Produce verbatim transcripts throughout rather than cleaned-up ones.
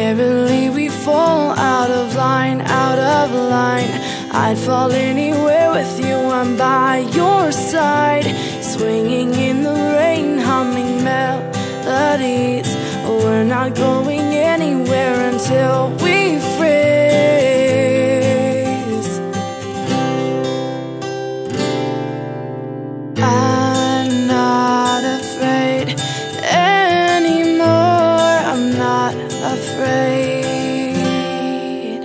Rarely we fall out of line, out of line. I'd fall anywhere with you, I'm by your side. Swinging in the rain, humming melodies. We're not going anywhere until we freeze. I'm not afraid anymore, I'm not afraid.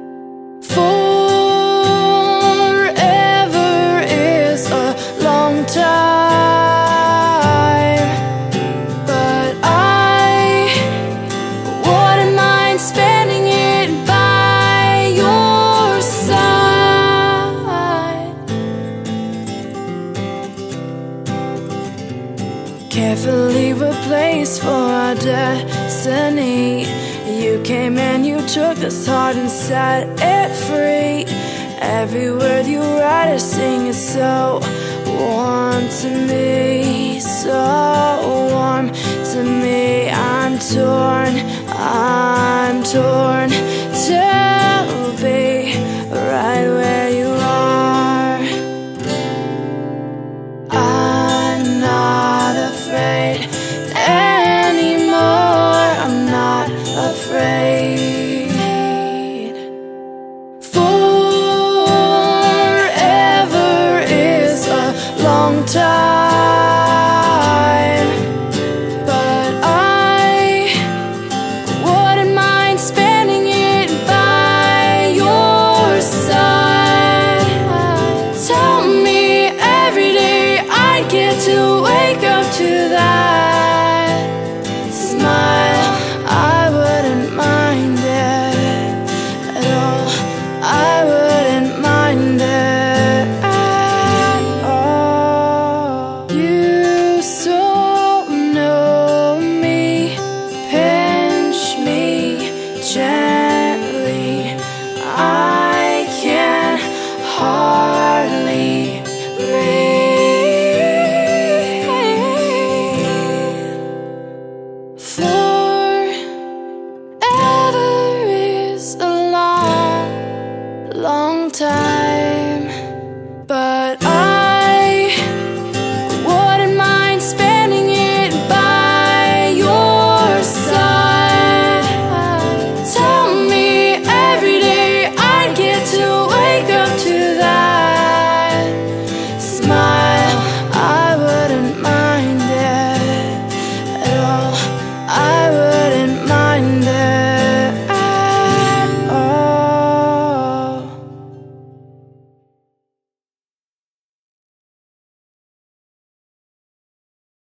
Forever is a long time, but I wouldn't mind spending it by your side. Carefully replaced for our destiny. You came and you took this heart and set it free. Every word you write or sing is so warm to me, so warm to me. I'm torn, I'm torn to be right where you are. I'm not afraid anymore, I'm not afraid. Forever is a long time, but I wouldn't mind spending it by your side. Tell me every day I get to wake up to that smile. I wouldn't mind it at all, I wouldn't mind it at all. You so know me, pinch me gently. I can hardly breathe.